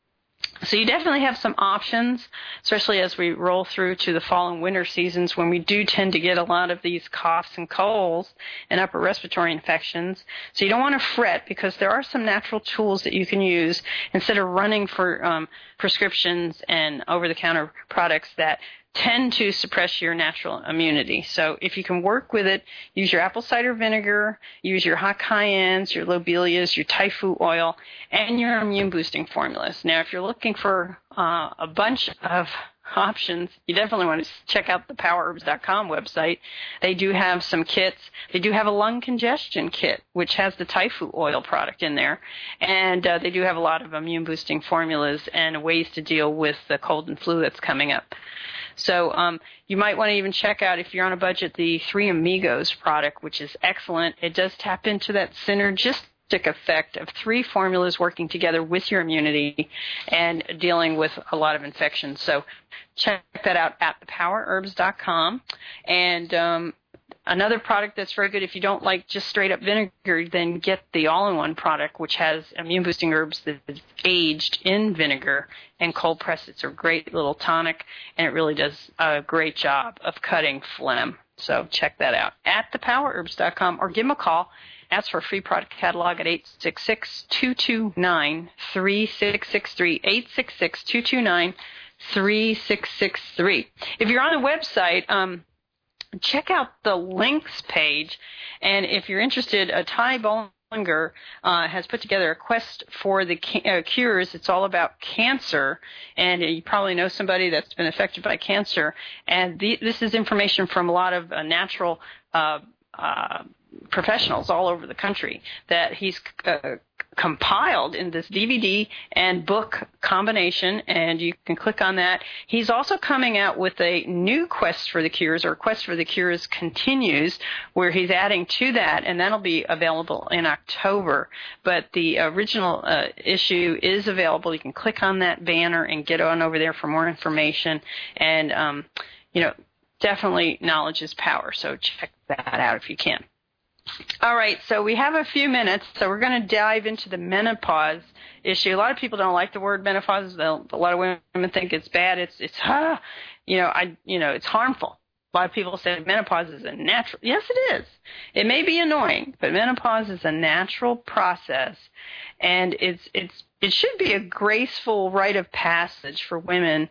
So you definitely have some options, especially as we roll through to the fall and winter seasons when we do tend to get a lot of these coughs and colds and upper respiratory infections. So you don't want to fret, because there are some natural tools that you can use instead of running for prescriptions and over-the-counter products that tend to suppress your natural immunity. So if you can work with it, use your apple cider vinegar, use your hot cayennes, your lobelias, your Taifu oil, and your immune-boosting formulas. Now, if you're looking for a bunch of options, you definitely want to check out the PowerHerbs.com website. They do have some kits. They do have a lung congestion kit, which has the Taifu oil product in there. And they do have a lot of immune-boosting formulas and ways to deal with the cold and flu that's coming up. So you might want to even check out, if you're on a budget, the Three Amigos product, which is excellent. It does tap into that synergistic effect of three formulas working together with your immunity and dealing with a lot of infections. So check that out at thepowerherbs.com. And another product that's very good, if you don't like just straight up vinegar, then get the all-in-one product, which has immune-boosting herbs that is aged in vinegar and cold pressed. It's a great little tonic, and it really does a great job of cutting phlegm. So check that out at thepowerherbs.com, or give them a call. Ask for a free product catalog at 866-229-3663, 866-229-3663. If you're on the website, check out the links page, and if you're interested, Ty Bollinger has put together a quest for the cures. It's all about cancer, and you probably know somebody that's been affected by cancer, and this is information from a lot of natural professionals all over the country that he's compiled in this DVD and book combination, and you can click on that. He's also coming out with a new Quest for the Cures, or Quest for the Cures Continues, where he's adding to that, and that'll be available in October. But the original issue is available. You can click on that banner and get on over there for more information. And, definitely knowledge is power, so check that out if you can. All right, so we have a few minutes, so we're going to dive into the menopause issue. A lot of people don't like the word menopause. A lot of women think it's bad. It's harmful. A lot of people say menopause is a natural. Yes, it is. It may be annoying, but menopause is a natural process, and it should be a graceful rite of passage for women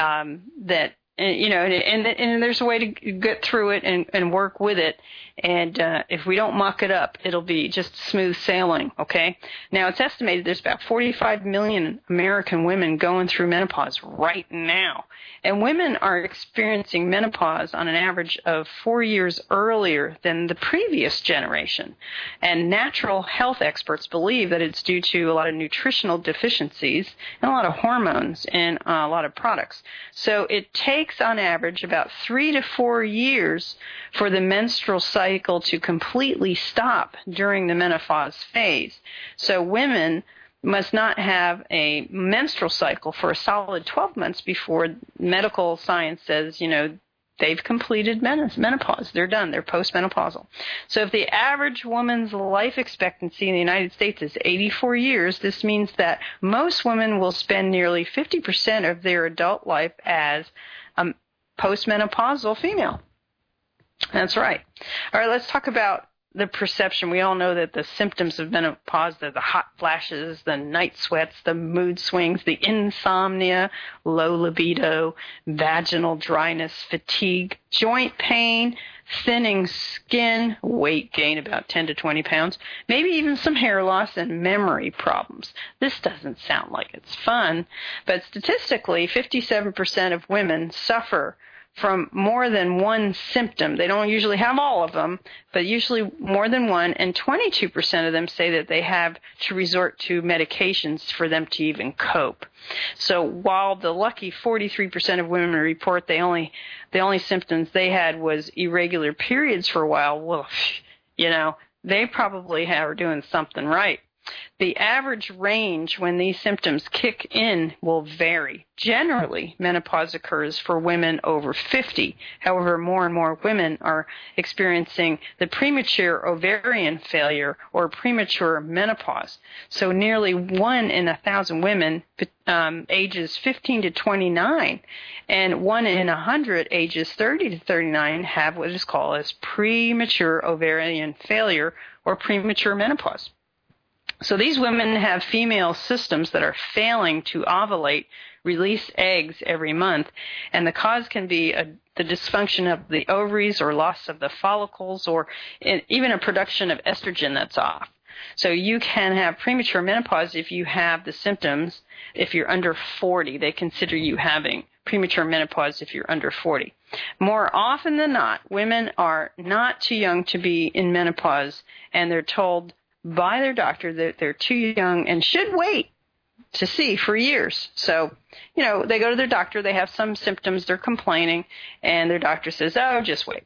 that. And there's a way to get through it and work with it. And if we don't muck it up, it'll be just smooth sailing, okay? Now, it's estimated there's about 45 million American women going through menopause right now. And women are experiencing menopause on an average of 4 years earlier than the previous generation. And natural health experts believe that it's due to a lot of nutritional deficiencies and a lot of hormones in a lot of products. So it takes on average about 3 to 4 years for the menstrual cycle to completely stop during the menopause phase. So women must not have a menstrual cycle for a solid 12 months before medical science says, they've completed menopause. They're done. They're postmenopausal. So if the average woman's life expectancy in the United States is 84 years, this means that most women will spend nearly 50% of their adult life as a postmenopausal female. That's right. All right, let's talk about the perception. We all know that the symptoms of menopause, they're the hot flashes, the night sweats, the mood swings, the insomnia, low libido, vaginal dryness, fatigue, joint pain, thinning skin, weight gain about 10 to 20 pounds, maybe even some hair loss and memory problems. This doesn't sound like it's fun, but statistically, 57% of women suffer from more than one symptom. They don't usually have all of them, but usually more than one, and 22% of them say that they have to resort to medications for them to even cope. So while the lucky 43% of women report the only symptoms they had was irregular periods for a while, well, they probably are doing something right. The average range when these symptoms kick in will vary. Generally, menopause occurs for women over 50. However, more and more women are experiencing the premature ovarian failure or premature menopause. So nearly 1 in 1,000 women ages 15 to 29 and 1 in 100 ages 30 to 39 have what is called as premature ovarian failure or premature menopause. So these women have female systems that are failing to ovulate, release eggs every month, and the cause can be the dysfunction of the ovaries or loss of the follicles or even a production of estrogen that's off. So you can have premature menopause if you have the symptoms. If you're under 40, they consider you having premature menopause if you're under 40. More often than not, women are not too young to be in menopause, and they're told by their doctor that they're too young and should wait to see for years. So, they go to their doctor, they have some symptoms, they're complaining, and their doctor says, oh, just wait.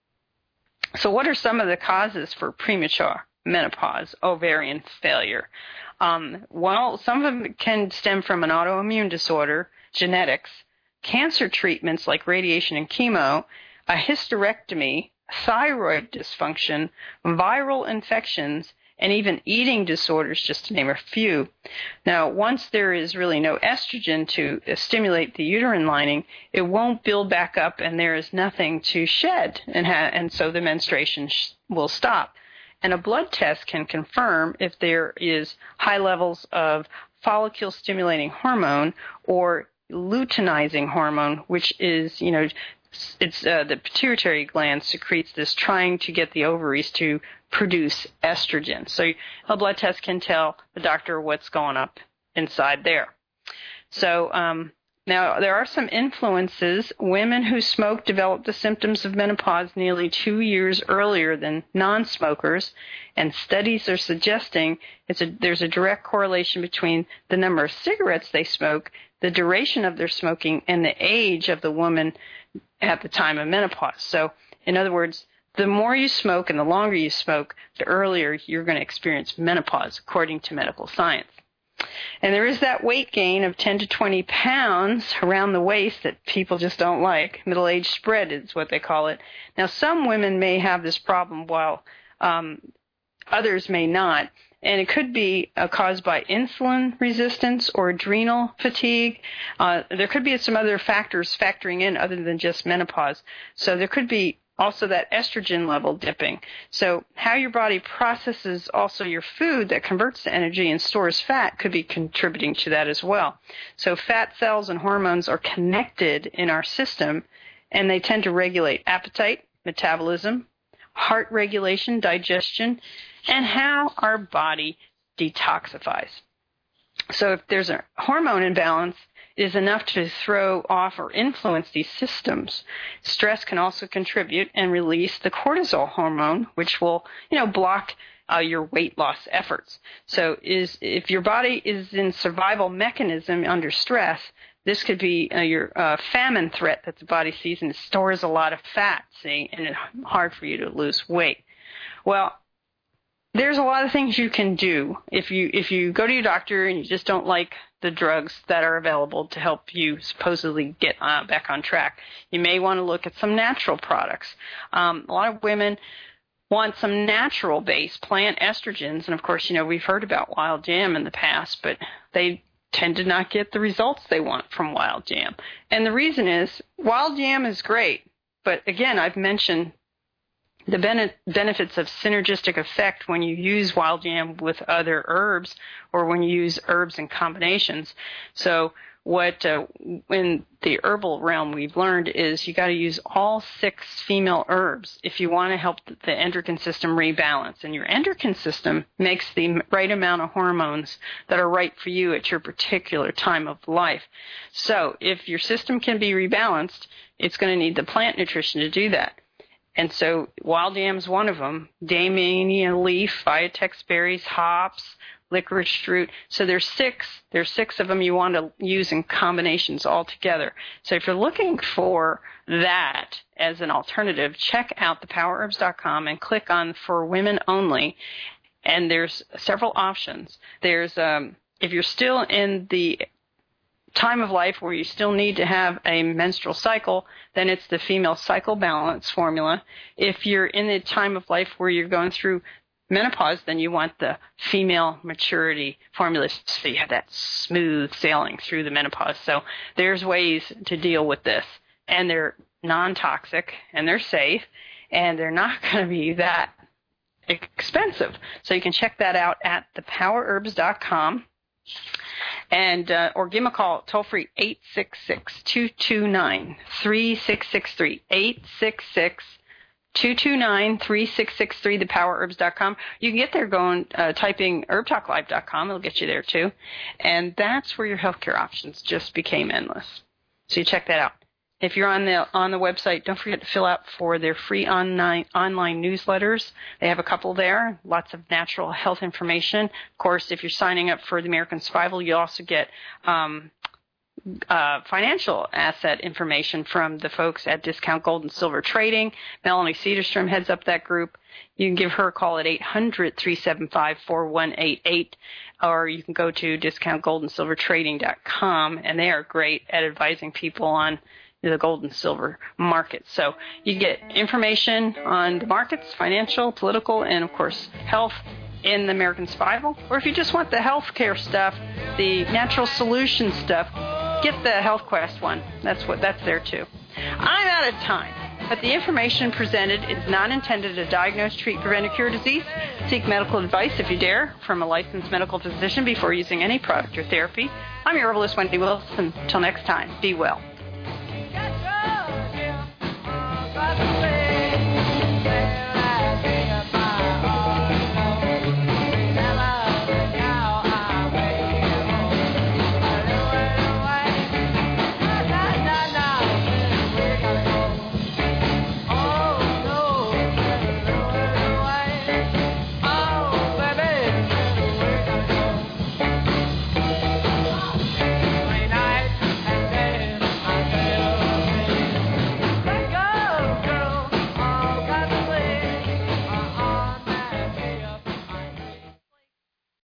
So what are some of the causes for premature menopause, ovarian failure? Well, some of them can stem from an autoimmune disorder, genetics, cancer treatments like radiation and chemo, a hysterectomy, thyroid dysfunction, viral infections, and even eating disorders, just to name a few. Now, once there is really no estrogen to stimulate the uterine lining, it won't build back up, and there is nothing to shed, and so the menstruation will stop. And a blood test can confirm if there is high levels of follicle-stimulating hormone or luteinizing hormone, which is, it's the pituitary gland secretes this, trying to get the ovaries to produce estrogen. So a blood test can tell the doctor what's going up inside there. So now there are some influences. Women who smoke develop the symptoms of menopause nearly 2 years earlier than non-smokers, and studies are suggesting there's a direct correlation between the number of cigarettes they smoke, the duration of their smoking, and the age of the woman at the time of menopause. So, in other words, the more you smoke and the longer you smoke, the earlier you're going to experience menopause, according to medical science. And there is that weight gain of 10 to 20 pounds around the waist that people just don't like. Middle-age spread is what they call it. Now, some women may have this problem while others may not. And it could be caused by insulin resistance or adrenal fatigue. There could be some other factors factoring in other than just menopause. So there could be also that estrogen level dipping. So how your body processes also your food that converts to energy and stores fat could be contributing to that as well. So fat cells and hormones are connected in our system, and they tend to regulate appetite, metabolism, heart regulation, digestion, and how our body detoxifies. So if there's a hormone imbalance, it is enough to throw off or influence these systems. Stress can also contribute and release the cortisol hormone, which will, block your weight loss efforts. So if your body is in survival mechanism under stress, this could be your famine threat that the body sees, and it stores a lot of fat, and it's hard for you to lose weight. Well, there's a lot of things you can do if you go to your doctor and you just don't like the drugs that are available to help you supposedly get back on track. You may want to look at some natural products. A lot of women want some natural-based plant estrogens, and of course, we've heard about Wild Jam in the past, but they tend to not get the results they want from Wild Jam. And the reason is Wild Jam is great, but again, I've mentioned the benefits of synergistic effect when you use Wild Jam with other herbs or when you use herbs in combinations. So what in the herbal realm we've learned is you got to use all 6 female herbs if you want to help the endocrine system rebalance. And your endocrine system makes the right amount of hormones that are right for you at your particular time of life. So if your system can be rebalanced, it's going to need the plant nutrition to do that. And so Wild Jam is one of them. Damiania leaf, Vitex berries, hops, licorice root. So there's 6 of them you want to use in combinations all together. So if you're looking for that as an alternative, check out thepowerbs.com and click on For Women Only. And there's several options. There's if you're still in the time of life where you still need to have a menstrual cycle, then it's the female cycle balance formula. If you're in the time of life where you're going through menopause, then you want the female maturity formula, so you have that smooth sailing through the menopause. So there's ways to deal with this, and they're non-toxic, and they're safe, and they're not going to be that expensive. So you can check that out at thepowerbs.com. And or give them a call, toll free, 866-229-3663, 866-229-3663, thepowerbs.com. You can get there typing herbtalklive.com. It'll get you there too. And that's where your healthcare options just became endless. So you check that out. If you're on the website, don't forget to fill out for their free online newsletters. They have a couple there, lots of natural health information. Of course, if you're signing up for the American Survival, you also get financial asset information from the folks at Discount Gold and Silver Trading. Melanie Cederstrom heads up that group. You can give her a call at 800-375-4188, or you can go to discountgoldandsilvertrading.com, and they are great at advising people on the gold and silver markets. So you get information on the markets, financial, political, and of course health in the American Survival. Or if you just want the healthcare stuff, the natural solution stuff, get the Health Quest one. That's there too. I'm out of time, but the information presented is not intended to diagnose, treat, prevent, or cure disease. Seek medical advice if you dare from a licensed medical physician before using any product or therapy. I'm your herbalist, Wendy Wilson. Until next time, be well.